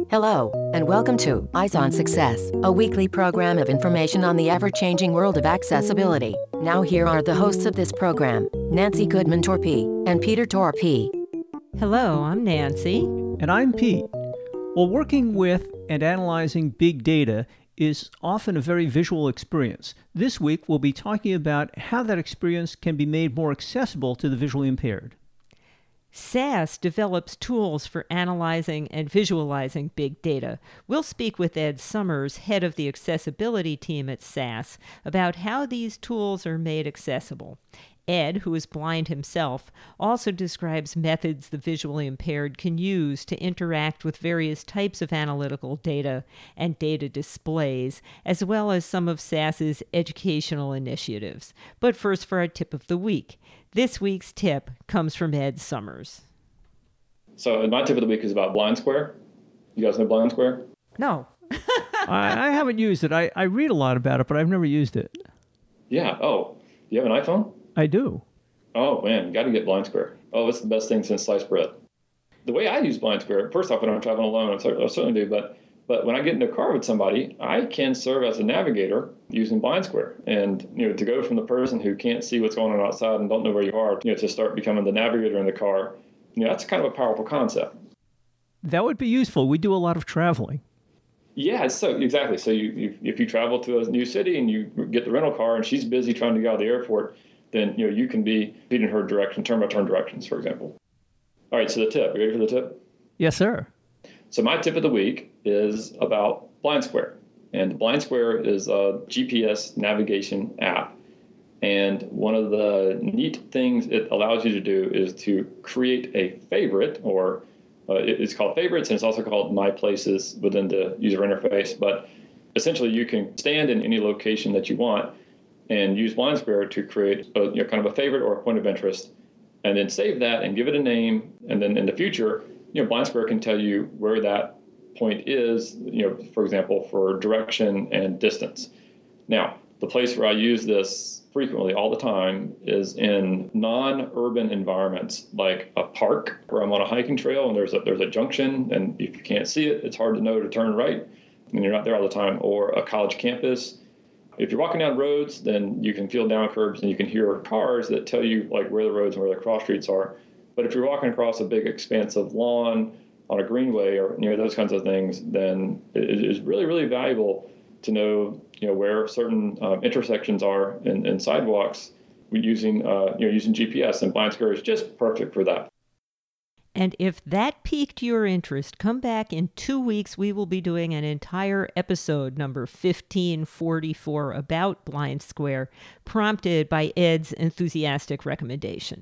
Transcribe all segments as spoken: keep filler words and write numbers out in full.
Hello, and welcome to Eyes on Success, a weekly program of information on the ever-changing world of accessibility. Now here are the hosts of this program, Nancy Goodman-Torpey and Peter Torpey. Hello, I'm Nancy. And I'm Pete. Well, working with and analyzing big data is often a very visual experience. This week, we'll be talking about how that experience can be made more accessible to the visually impaired. SAS develops tools for analyzing and visualizing big data. We'll speak with Ed Summers, head of the accessibility team at SAS, about how these tools are made accessible. Ed, who is blind himself, also describes methods the visually impaired can use to interact with various types of analytical data and data displays, as well as some of SAS's educational initiatives. But first, for our tip of the week. This week's tip comes from Ed Summers. So my tip of the week is about Blind Square. You guys know Blind Square? No. I, I haven't used it. I, I read a lot about it, but I've never used it. Yeah. Oh, you have an iPhone? I do. Oh, man, you got to get Blind Square. Oh, it's the best thing since sliced bread. The way I use Blind Square, first off, when I'm traveling alone, I certainly do, but But when I get in a car with somebody, I can serve as a navigator using Blind Square. And, you know, to go from the person who can't see what's going on outside and don't know where you are, you know, to start becoming the navigator in the car, you know, that's kind of a powerful concept. That would be useful. We do a lot of traveling. Yeah, so exactly. So you, you if you travel to a new city and you get the rental car and she's busy trying to get out of the airport, then, you know, you can be feeding her direction, turn by turn directions, for example. All right, so the tip. You ready for the tip? Yes, sir. So my tip of the week is about Blind Square. And Blind Square is a G P S navigation app. And one of the neat things it allows you to do is to create a favorite, or uh, it's called favorites, and it's also called My Places within the user interface. But essentially, you can stand in any location that you want and use Blind Square to create a, you know, kind of a favorite or a point of interest, and then save that and give it a name. And then in the future, you know, Blind Square can tell you where that point is, you know, for example, for direction and distance. Now, the place where I use this frequently all the time is in non-urban environments, like a park where I'm on a hiking trail and there's a there's a junction, and if you can't see it, it's hard to know to turn right, and you're not there all the time, or a college campus. If you're walking down roads, then you can feel down curbs and you can hear cars that tell you like where the roads and where the cross streets are. But if you're walking across a big expanse of lawn on a greenway or near those kinds of things, then it is really, really valuable to know, you know, where certain um, intersections are and, and sidewalks using, uh, you know, using G P S. And Blind Square is just perfect for that. And if that piqued your interest, come back in two weeks. We will be doing an entire episode, number fifteen forty-four, about Blind Square, prompted by Ed's enthusiastic recommendation.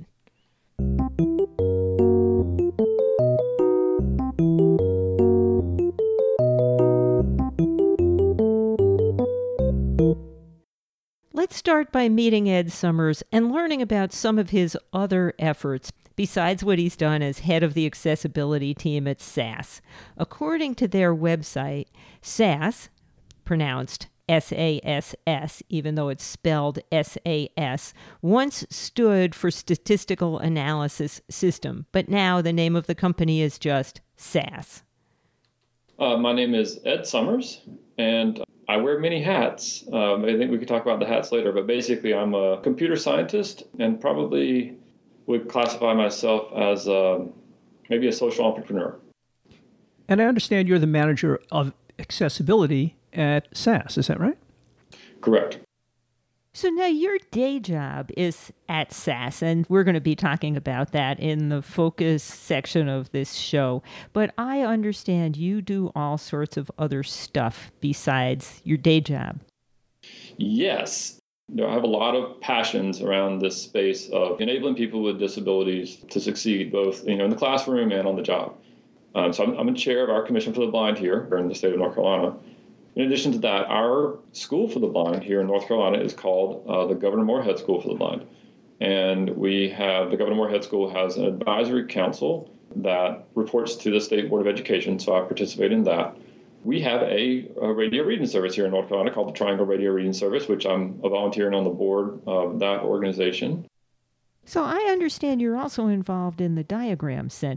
Let's start by meeting Ed Summers and learning about some of his other efforts, besides what he's done as head of the accessibility team at SAS. According to their website, SAS, pronounced S A S S, even though it's spelled S A S, once stood for Statistical Analysis System, but now the name of the company is just SAS. Uh, my name is Ed Summers, and I wear many hats. Um, I think we could talk about the hats later, but basically I'm a computer scientist and probably would classify myself as a, maybe a social entrepreneur. And I understand you're the manager of accessibility at SAS, is that right? Correct. So now your day job is at SAS, and we're going to be talking about that in the focus section of this show. But I understand you do all sorts of other stuff besides your day job. Yes. You know, I have a lot of passions around this space of enabling people with disabilities to succeed, both, you know, in the classroom and on the job. Um, so I'm, I'm a chair of our Commission for the Blind here in the state of North Carolina. In addition to that, our School for the Blind here in North Carolina is called uh, the Governor Moorhead School for the Blind. And we have, the Governor Moorhead School has an advisory council that reports to the State Board of Education, so I participate in that. We have a, a radio reading service here in North Carolina called the Triangle Radio Reading Service, which I'm a volunteering on the board of that organization. So I understand you're also involved in the Diagram Center.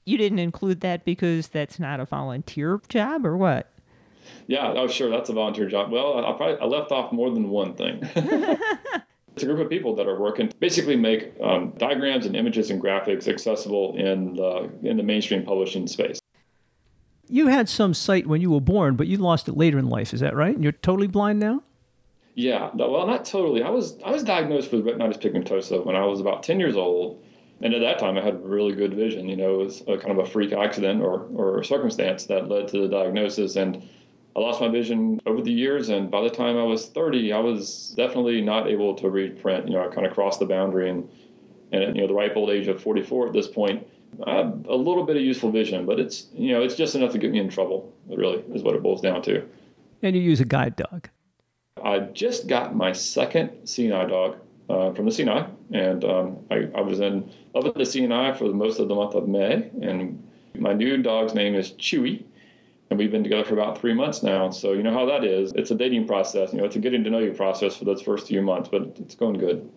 You didn't include that because that's not a volunteer job or what? Yeah, oh, sure, that's a volunteer job. Well, I probably I left off more than one thing. It's a group of people that are working, basically make um, diagrams and images and graphics accessible in the, in the mainstream publishing space. You had some sight when you were born, but you lost it later in life. Is that right? And you're totally blind now? Yeah, no, well, not totally. I was I was diagnosed with retinitis pigmentosa when I was about ten years old. And at that time, I had really good vision. You know, it was a kind of a freak accident or, or circumstance that led to the diagnosis. And I lost my vision over the years, and by the time I was thirty, I was definitely not able to read print. You know, I kind of crossed the boundary, and, and at you know, the ripe old age of forty-four at this point, I have a little bit of useful vision, but it's, you know, it's just enough to get me in trouble, really, is what it boils down to. And you use a guide dog. I just got my second seeing eye dog uh, from the Seeing Eye, and um, I, I was in love with the Seeing Eye for most of the month of May, and my new dog's name is Chewy. And we've been together for about three months now. So you know how that is. It's a dating process. You know, it's a getting to know you process for those first few months, but it's going good.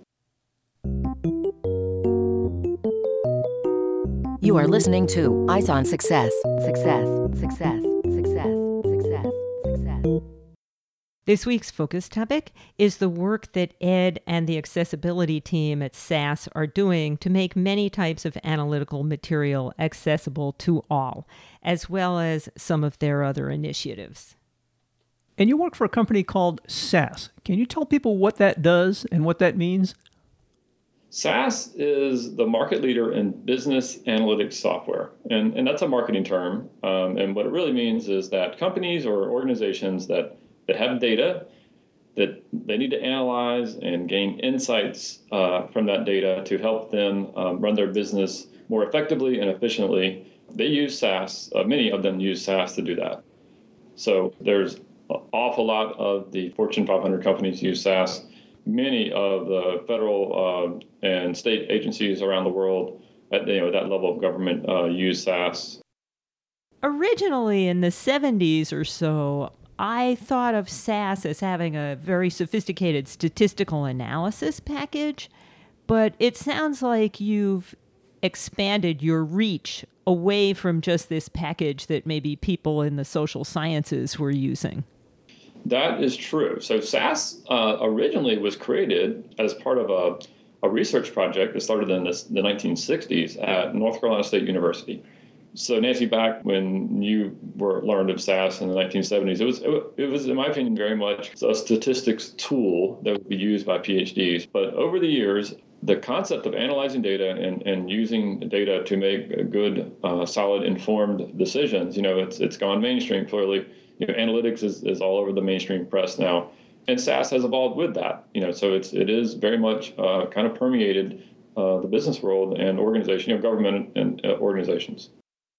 You are listening to Eyes on Success. Success, success, success, success, success. This week's focus topic is the work that Ed and the accessibility team at S A S are doing to make many types of analytical material accessible to all, as well as some of their other initiatives. And you work for a company called S A S. Can you tell people what that does and what that means? S A S is the market leader in business analytics software, and, and that's a marketing term. Um, and what it really means is that companies or organizations that that have data that they need to analyze and gain insights uh, from that data to help them um, run their business more effectively and efficiently. They use S A S. Uh, many of them use S A S to do that. So there's an awful lot of the Fortune five hundred companies use S A S. Many of the federal uh, and state agencies around the world at you know that level of government uh, use S A S. Originally in the seventies or so, I thought of S A S as having a very sophisticated statistical analysis package, but it sounds like you've expanded your reach away from just this package that maybe people in the social sciences were using. That is true. So S A S uh, originally was created as part of a, a research project that started in the, the nineteen sixties at North Carolina State University. So Nancy, back when you were learned of S A S in the nineteen seventies, it was, it was, in my opinion, very much a statistics tool that would be used by PhDs. But over the years, the concept of analyzing data and, and using data to make good, uh, solid, informed decisions, you know, it's it's gone mainstream, clearly. You know, analytics is, is all over the mainstream press now. And S A S has evolved with that. You know, so it's it is very much uh, kind of permeated uh, the business world and organization, you know, government and uh, organizations.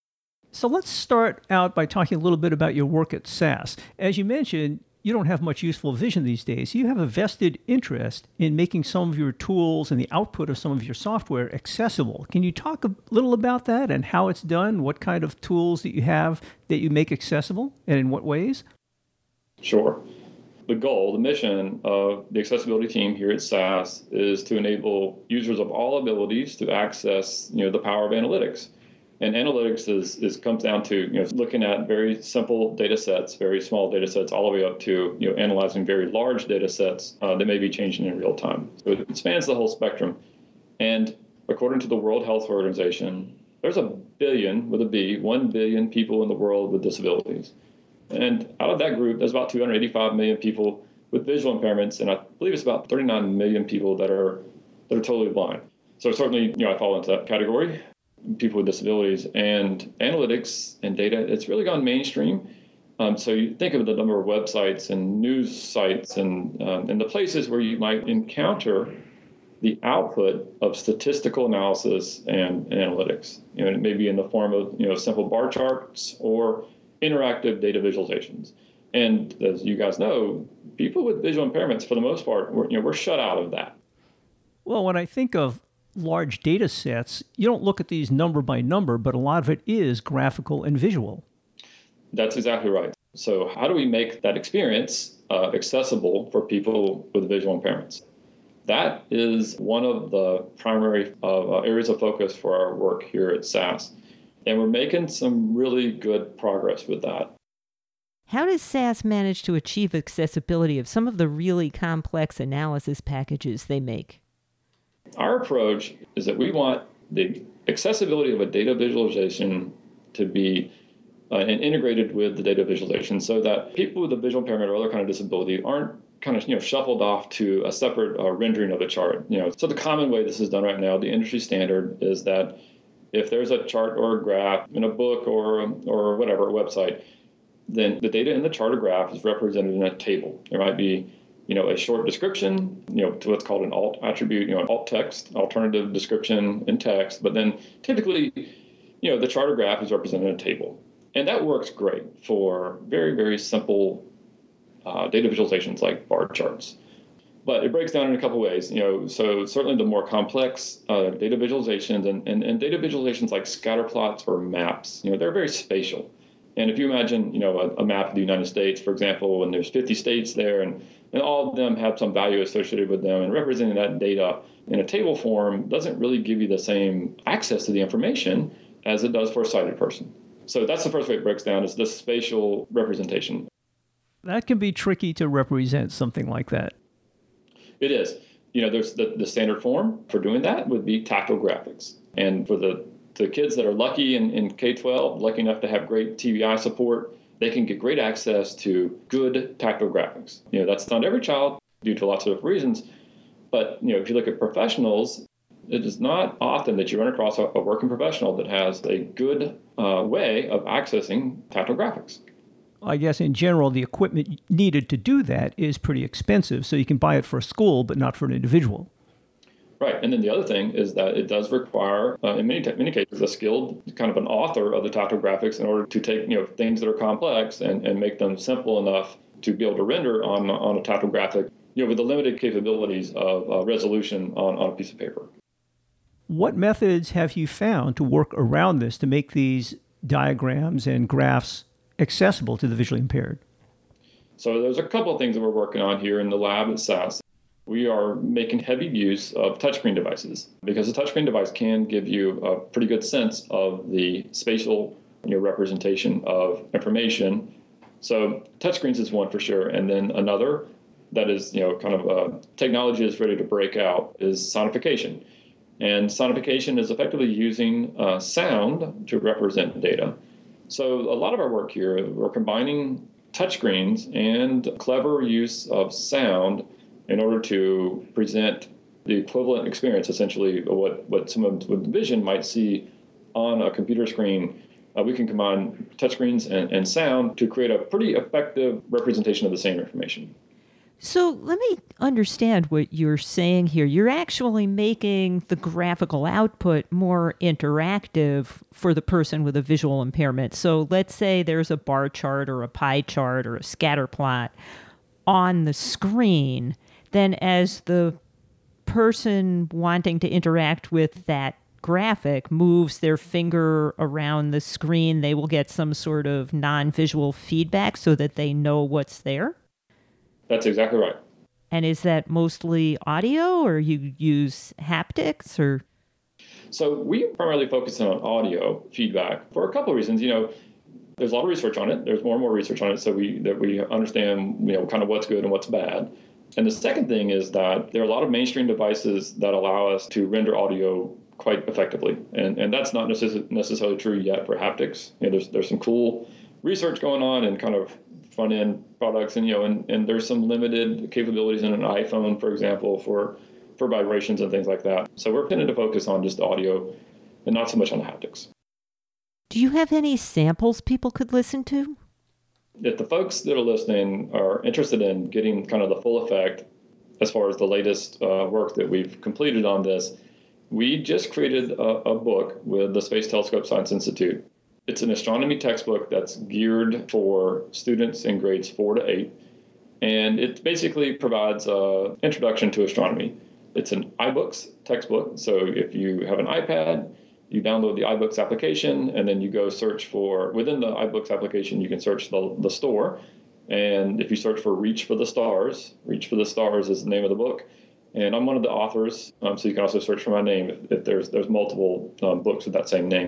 So let's start out by talking a little bit about your work at S A S. As you mentioned, you don't have much useful vision these days. You have a vested interest in making some of your tools and the output of some of your software accessible. Can you talk a little about that and how it's done, what kind of tools that you have that you make accessible, and in what ways? Sure. The goal, the mission of the accessibility team here at S A S is to enable users of all abilities to access, you know, the power of analytics. And analytics is, is comes down to you know looking at very simple data sets, very small data sets, all the way up to you know analyzing very large data sets uh, that may be changing in real time. So it spans the whole spectrum. And according to the World Health Organization, there's a billion with a B, one billion people in the world with disabilities. And out of that group, there's about two hundred eighty-five million people with visual impairments, and I believe it's about thirty-nine million people that are that are totally blind. So certainly, you know, I fall into that category. People with disabilities and analytics and data, it's really gone mainstream. Um, so you think of the number of websites and news sites and um, and the places where you might encounter the output of statistical analysis and, and analytics. You know, it may be in the form of you know simple bar charts or interactive data visualizations. And as you guys know, people with visual impairments, for the most part, we're, you know, we're shut out of that. Well, when I think of large data sets, you don't look at these number by number, but a lot of it is graphical and visual. That's exactly right. So how do we make that experience uh, accessible for people with visual impairments? That is one of the primary uh, areas of focus for our work here at S A S. And we're making some really good progress with that. How does S A S manage to achieve accessibility of some of the really complex analysis packages they make? Our approach is that we want the accessibility of a data visualization to be uh, and integrated with the data visualization so that people with a visual impairment or other kind of disability aren't kind of you know shuffled off to a separate uh, rendering of a chart. You know, so the common way this is done right now, the industry standard is that if there's a chart or a graph in a book or or whatever, a website, then the data in the chart or graph is represented in a table. There might be, you know, a short description, you know, to what's called an alt attribute, you know, an alt text, alternative description in text. But then typically, you know, the chart or graph is represented in a table. And that works great for very, very simple uh, data visualizations like bar charts. But it breaks down in a couple ways, you know, so certainly the more complex uh, data visualizations and, and, and data visualizations like scatter plots or maps, you know, they're very spatial. And if you imagine, you know, a, a map of the United States, for example, and there's fifty states there, and, and all of them have some value associated with them, and representing that data in a table form doesn't really give you the same access to the information as it does for a sighted person. So that's the first way it breaks down, is this spatial representation. That can be tricky to represent something like that. It is. You know, there's the, the standard form for doing that would be tactile graphics. And for the The kids that are lucky in, in K twelve, lucky enough to have great T V I support, they can get great access to good tactile graphics. You know, that's not every child due to lots of reasons. But, you know, if you look at professionals, it is not often that you run across a, a working professional that has a good uh, way of accessing tactile graphics. I guess in general, the equipment needed to do that is pretty expensive. So you can buy it for a school, but not for an individual. Right. And then the other thing is that it does require, uh, in many, many cases, a skilled kind of an author of the tactile graphics in order to take, you know, things that are complex and, and make them simple enough to be able to render on, on a tactile graphic, you know, with the limited capabilities of uh, resolution on, on a piece of paper. What methods have you found to work around this to make these diagrams and graphs accessible to the visually impaired? So there's a couple of things that we're working on here in the lab at S A S. We are making heavy use of touchscreen devices because a touchscreen device can give you a pretty good sense of the spatial you know, representation of information. So touchscreens is one for sure. And then another that is, you know, kind of uh, technology is ready to break out is sonification. And sonification is effectively using uh, sound to represent data. So a lot of our work here, we're combining touchscreens and clever use of sound in order to present the equivalent experience, essentially, of what, what someone with vision might see on a computer screen. Uh, we can combine touchscreens and, and sound to create a pretty effective representation of the same information. So let me understand what you're saying here. You're actually making the graphical output more interactive for the person with a visual impairment. So let's say there's a bar chart or a pie chart or a scatter plot on the screen. Then as the person wanting to interact with that graphic moves their finger around the screen, they will get some sort of non-visual feedback so that they know what's there? That's exactly right. And is that mostly audio, or you use haptics, or? So we primarily focus on audio feedback for a couple of reasons. You know, there's a lot of research on it. There's more and more research on it, so we that we understand, you know, kind of what's good and what's bad. And the second thing is that there are a lot of mainstream devices that allow us to render audio quite effectively. And and that's not necess- necessarily true yet for haptics. You know, there's there's some cool research going on and kind of front-end products, and you know, and, and there's some limited capabilities in an iPhone, for example, for for vibrations and things like that. So we're tending to focus on just audio and not so much on the haptics. Do you have any samples people could listen to? If the folks that are listening are interested in getting kind of the full effect as far as the latest uh, work that we've completed on this, we just created a, a book with the Space Telescope Science Institute. It's an astronomy textbook that's geared for students in grades four to eight, and it basically provides an introduction to astronomy. It's an iBooks textbook, so if you have an iPad, you download the iBooks application, and then you go search for, within the iBooks application, you can search the, the store. And if you search for Reach for the Stars, Reach for the Stars is the name of the book. And I'm one of the authors, um, so you can also search for my name if, if there's there's multiple um, books with that same name.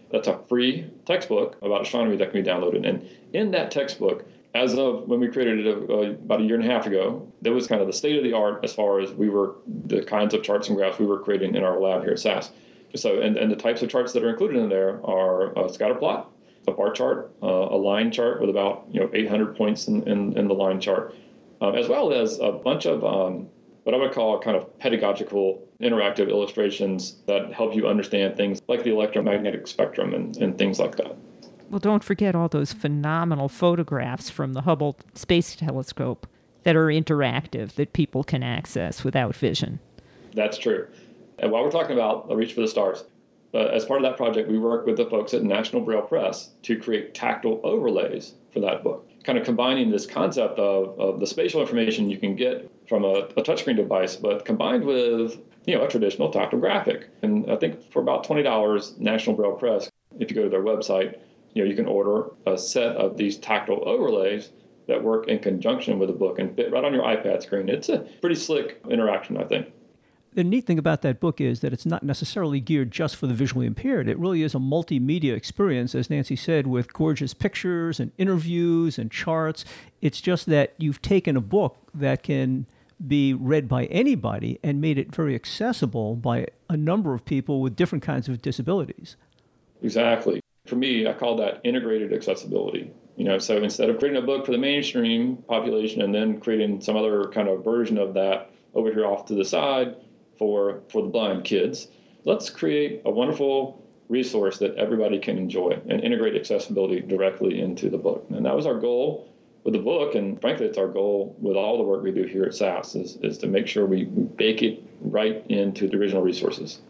That's a free textbook about astronomy that can be downloaded. And in that textbook, as of when we created it uh, about a year and a half ago, that was kind of the state of the art as far as we were, the kinds of charts and graphs we were creating in our lab here at S A S. So, and, and the types of charts that are included in there are a scatter plot, a bar chart, uh, a line chart with about you know eight hundred points in, in, in the line chart, uh, as well as a bunch of um, what I would call kind of pedagogical interactive illustrations that help you understand things like the electromagnetic spectrum and, and things like that. Well, don't forget all those phenomenal photographs from the Hubble Space Telescope that are interactive that people can access without vision. That's true. And while we're talking about Reach for the Stars, uh, as part of that project, we worked with the folks at National Braille Press to create tactile overlays for that book, kind of combining this concept of, of the spatial information you can get from a, a touchscreen device, but combined with you know a traditional tactile graphic. And I think for about twenty dollars, National Braille Press, if you go to their website, you know you can order a set of these tactile overlays that work in conjunction with the book and fit right on your iPad screen. It's a pretty slick interaction, I think. The neat thing about that book is that it's not necessarily geared just for the visually impaired. It really is a multimedia experience, as Nancy said, with gorgeous pictures and interviews and charts. It's just that you've taken a book that can be read by anybody and made it very accessible by a number of people with different kinds of disabilities. Exactly. For me, I call that integrated accessibility. You know, so instead of creating a book for the mainstream population and then creating some other kind of version of that over here off to the side for for the blind kids, let's create a wonderful resource that everybody can enjoy and integrate accessibility directly into the book. And that was our goal with the book, and frankly, it's our goal with all the work we do here at S A S, is, is to make sure we bake it right into the original resources.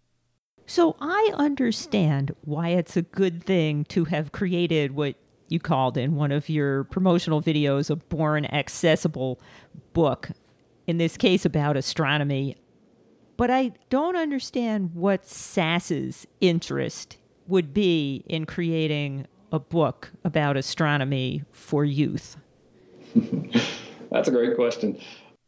So I understand why it's a good thing to have created what you called in one of your promotional videos a born accessible book, in this case about astronomy. But I don't understand what SAS's interest would be in creating a book about astronomy for youth. That's a great question.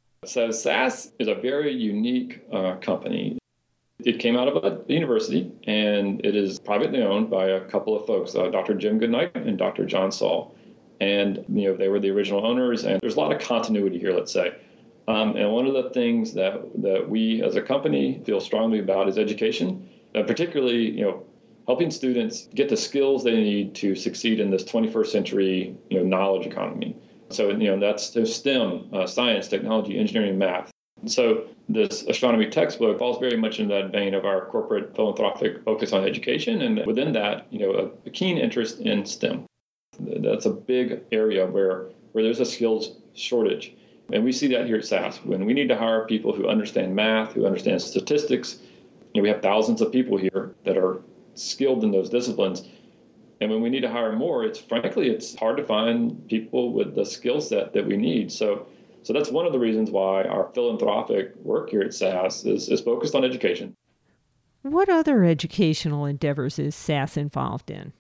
So S A S is a very unique uh, company. It came out of a university, and it is privately owned by a couple of folks, uh, Doctor Jim Goodnight and Doctor John Saul. And you know they were the original owners, and there's a lot of continuity here, let's say. Um, and one of the things that that we as a company feel strongly about is education, uh, particularly you know helping students get the skills they need to succeed in this twenty-first century you know knowledge economy. So you know that's the STEM, uh, science, technology, engineering, math. So this astronomy textbook falls very much in that vein of our corporate philanthropic focus on education, and within that, you know, a, a keen interest in STEM. That's a big area where where there's a skills shortage, and we see that here at S A S. When we need to hire people who understand math, who understand statistics, you know, we have thousands of people here that are skilled in those disciplines. And when we need to hire more, it's frankly it's hard to find people with the skill set that we need. So. So that's one of the reasons why our philanthropic work here at S A S is, is focused on education. What other educational endeavors is S A S involved in?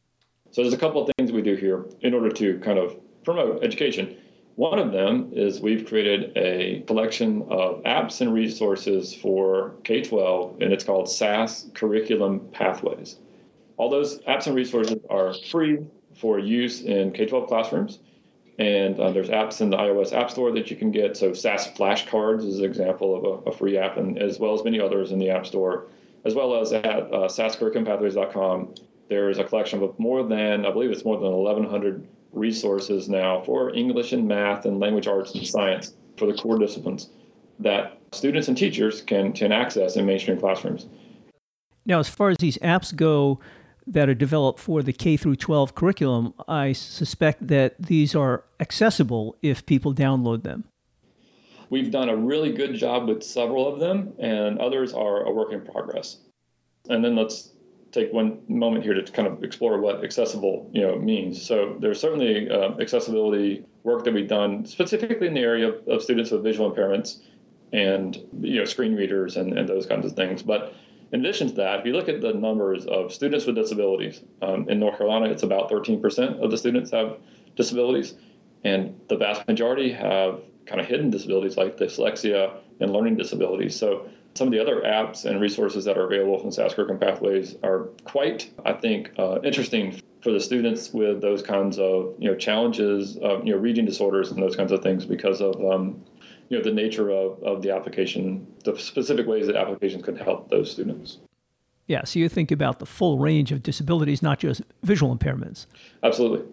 So there's a couple of things we do here in order to kind of promote education. One of them is we've created a collection of apps and resources for K twelve, and it's called S A S Curriculum Pathways. All those apps and resources are free for use in K twelve classrooms. And uh, there's apps in the iOS App Store that you can get. So S A S Flashcards is an example of a, a free app, and as well as many others in the App Store, as well as at uh, S A S curriculum pathways dot com. There's a collection of more than, I believe it's more than eleven hundred resources now for English and math and language arts and science for the core disciplines that students and teachers can, can access in mainstream classrooms. Now, as far as these apps go, that are developed for the K through twelve curriculum, I suspect that these are accessible if people download them. We've done a really good job with several of them, and others are a work in progress. And then let's take one moment here to kind of explore what accessible, you know, means. So there's certainly uh, accessibility work that we've done specifically in the area of, of students with visual impairments and, you know, screen readers and, and those kinds of things. But in addition to that, if you look at the numbers of students with disabilities, um, in North Carolina, it's about thirteen percent of the students have disabilities, and the vast majority have kind of hidden disabilities like dyslexia and learning disabilities. So Some of the other apps and resources that are available from SAS Curriculum Pathways are quite, I think, uh, interesting for the students with those kinds of, you know, challenges of, you know, reading disorders and those kinds of things because of, um, you know, the nature of, of the application, the specific ways that applications could help those students. Yeah, so you think about the full range of disabilities, not just visual impairments. Absolutely.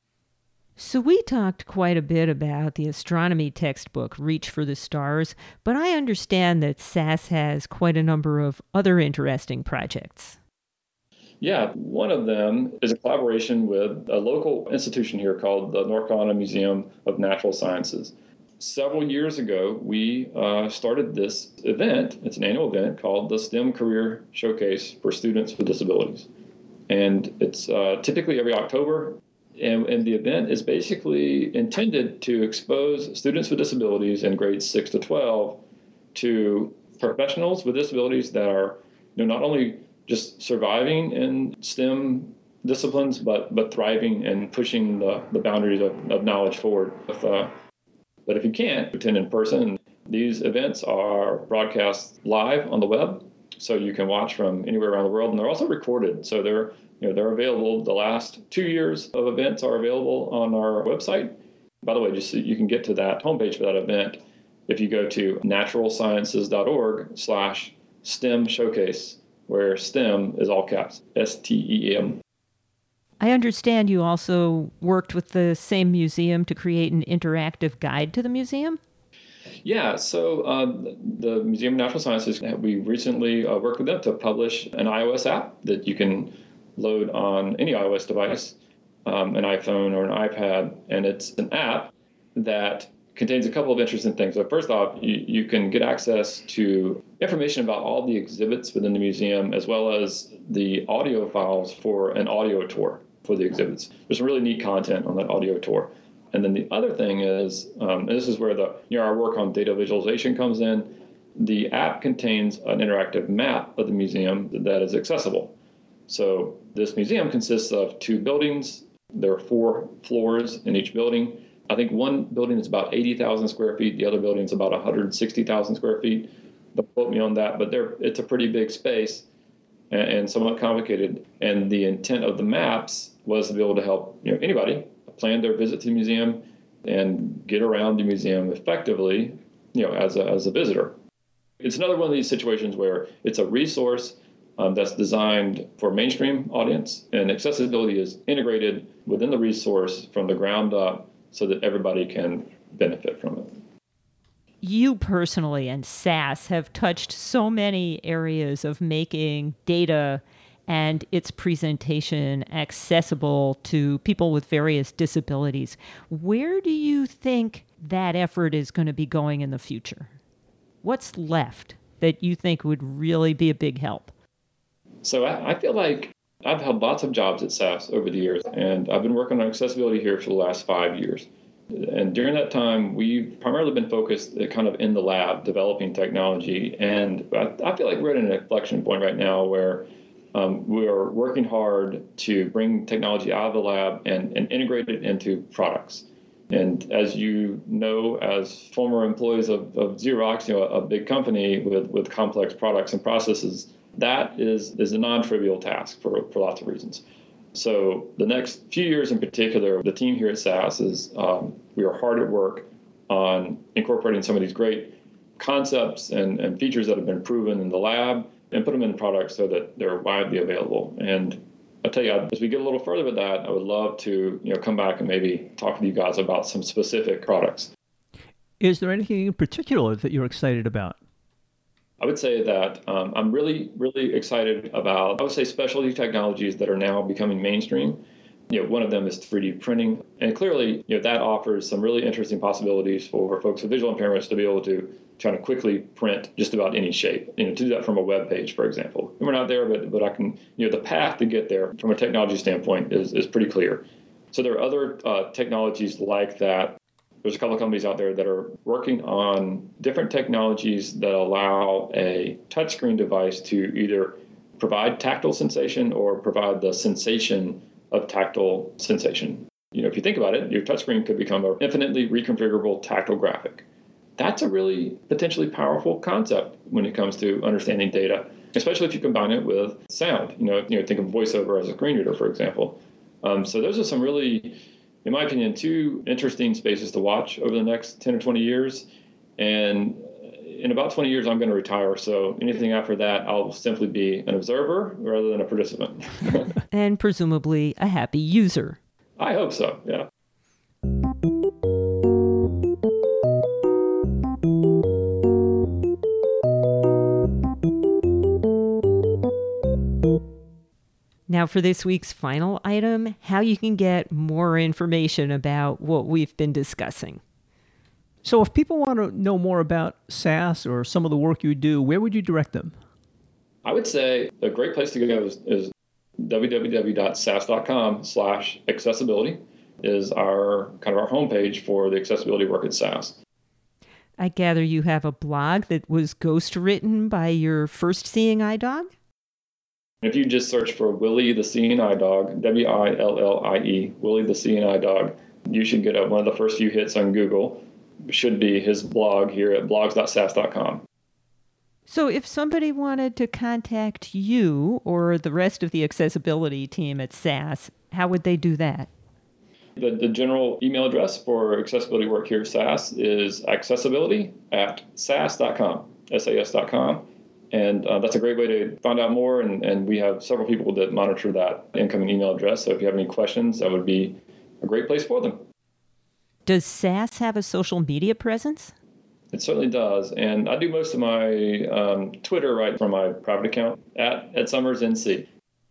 So we talked quite a bit about the astronomy textbook, Reach for the Stars, but I understand that SAS has quite a number of other interesting projects. Yeah, one of them is a collaboration with a local institution here called the North Carolina Museum of Natural Sciences. Several years ago, we uh, started this event. It's an annual event called the STEM Career Showcase for Students with Disabilities. And it's uh, typically every October. And, and the event is basically intended to expose students with disabilities in grades six to twelve to professionals with disabilities that are, you know, not only just surviving in STEM disciplines, but but thriving and pushing the, the boundaries of, of knowledge forward. If, uh, but if you can't attend in person, these events are broadcast live on the web, so you can watch from anywhere around the world, and they're also recorded, so they're You know, they're available. The last two years of events are available on our website. By the way, just so you can get to that homepage for that event if you go to naturalsciences.org slash STEM showcase, where STEM is all caps, S T E M. I understand you also worked with the same museum to create an interactive guide to the museum? Yeah, so uh, the Museum of Natural Sciences, we recently uh, worked with them to publish an iOS app that you can load on any iOS device, um, an iPhone or an iPad, and it's an app that contains a couple of interesting things. So first off, you, you can get access to information about all the exhibits within the museum, as well as the audio files for an audio tour for the exhibits. There's some really neat content on that audio tour. And then the other thing is, um, and this is where the you know our work on data visualization comes in, the app contains an interactive map of the museum that is accessible. So this museum consists of two buildings. There are four floors in each building. I think one building is about eighty thousand square feet. The other building is about one hundred sixty thousand square feet. Don't quote me on that, but it's a pretty big space and, and somewhat complicated. And the intent of the maps was to be able to help you know anybody plan their visit to the museum and get around the museum effectively, you know, as a, as a visitor. It's another one of these situations where it's a resource Um, that's designed for mainstream audience, and accessibility is integrated within the resource from the ground up so that everybody can benefit from it. You personally and SAS have touched so many areas of making data and its presentation accessible to people with various disabilities. Where do you think that effort is going to be going in the future? What's left that you think would really be a big help? So I, I feel like I've had lots of jobs at SAS over the years, and I've been working on accessibility here for the last five years. And during that time, we've primarily been focused kind of in the lab, developing technology. And I, I feel like we're at an inflection point right now where um, we are working hard to bring technology out of the lab and, and integrate it into products. And as you know, as former employees of, of Xerox, you know, a big company with, with complex products and processes, that is, is a non-trivial task for, for lots of reasons. So the next few years in particular, the team here at SAS is um, we are hard at work on incorporating some of these great concepts and, and features that have been proven in the lab and put them in products so that they're widely available. And I'll tell you, as we get a little further with that, I would love to you know come back and maybe talk with you guys about some specific products. Is there anything in particular that you're excited about? I would say that um, I'm really, really excited about, I would say, specialty technologies that are now becoming mainstream. You know, one of them is three D printing. And clearly, you know, that offers some really interesting possibilities for folks with visual impairments to be able to try to quickly print just about any shape, you know, to do that from a web page, for example. And we're not there, but but I can, you know, the path to get there from a technology standpoint is, is pretty clear. So there are other uh, technologies like that. There's a couple of companies out there that are working on different technologies that allow a touchscreen device to either provide tactile sensation or provide the sensation of tactile sensation. You know, if you think about it, your touchscreen could become an infinitely reconfigurable tactile graphic. that's a really potentially powerful concept when it comes to understanding data, especially if you combine it with sound. You know, you know, think of voiceover as a screen reader, for example. Um, so those are some really, in my opinion, two interesting spaces to watch over the next ten or twenty years. And in about twenty years, I'm going to retire. So anything after that, I'll simply be an observer rather than a participant. And presumably a happy user. I hope so, yeah. Now for this week's final item, how you can get more information about what we've been discussing. So if people want to know more about S A S or some of the work you do, where would you direct them? I would say a great place to go is, is www.sas.com slash accessibility is our kind of our homepage for the accessibility work at S A S. I gather you have a blog that was ghostwritten by your first Seeing Eye Dog? If you just search for Willie the Seeing Eye Dog, W I L L I E, Willie the Seeing Eye Dog, you should get a, one of the first few hits on Google. Should be his blog here at blogs dot sas dot com. So if somebody wanted to contact you or the rest of the accessibility team at S A S, how would they do that? The, the general email address for accessibility work here at S A S is accessibility at sas dot com, S A S dot com. And uh, that's a great way to find out more. And, and we have several people that monitor that incoming email address. So if you have any questions, that would be a great place for them. Does S A S have a social media presence? It certainly does. And I do most of my um, Twitter right from my private account at Ed Summers N C.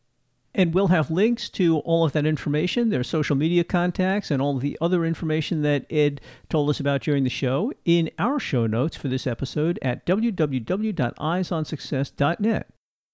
And we'll have links to all of that information, their social media contacts, and all the other information that Ed told us about during the show in our show notes for this episode at w w w dot eyes on success dot net.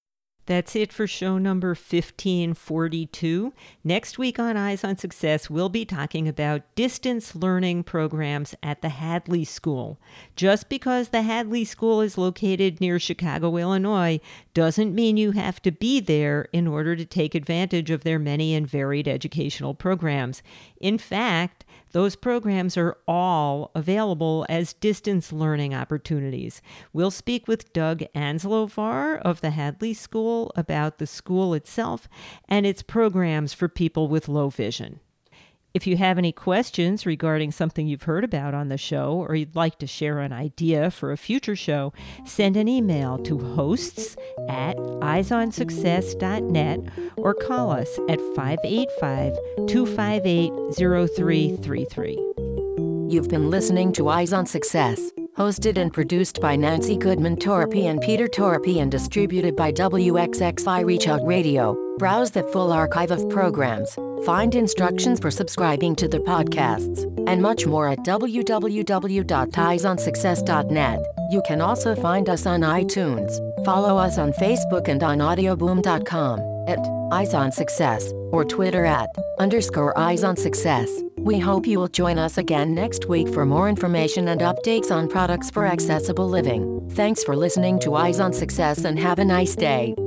That's it for show number fifteen forty-two. Next week on Eyes on Success, we'll be talking about distance learning programs at the Hadley School. Just because the Hadley School is located near Chicago, Illinois, doesn't mean you have to be there in order to take advantage of their many and varied educational programs. In fact, those programs are all available as distance learning opportunities. We'll speak with Doug Anslovar of the Hadley School about the school itself and its programs for people with low vision. If you have any questions regarding something you've heard about on the show, or you'd like to share an idea for a future show, send an email to hosts at eyes on success dot net or call us at five eight five, two five eight, zero three three three. You've been listening to Eyes on Success, hosted and produced by Nancy Goodman Torpy and Peter Torpy and distributed by W X X I Reach Out Radio. Browse the full archive of programs, find instructions for subscribing to the podcasts, and much more at w w w dot eyes on success dot net. You can also find us on iTunes. Follow us on Facebook and on audio boom dot com at Eyes on Success or Twitter at underscore Eyes on Success. We hope you will join us again next week for more information and updates on products for accessible living. Thanks for listening to Eyes on Success and have a nice day.